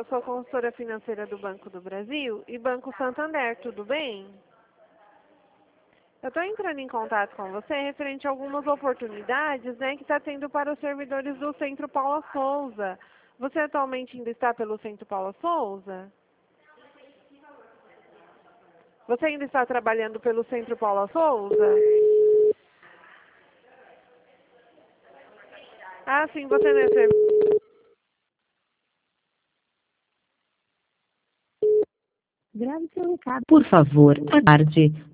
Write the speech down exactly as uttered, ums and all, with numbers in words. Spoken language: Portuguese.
sou consultora financeira do Banco do Brasil e Banco Santander, tudo bem? Eu estou entrando em contato com você referente a algumas oportunidades, né, que está tendo para os servidores do Centro Paula Souza. Você atualmente ainda está pelo Centro Paula Souza? Você ainda está trabalhando pelo Centro Paula Souza? Ah, sim, você não é servidor. Grave seu recado. Por favor, aguarde.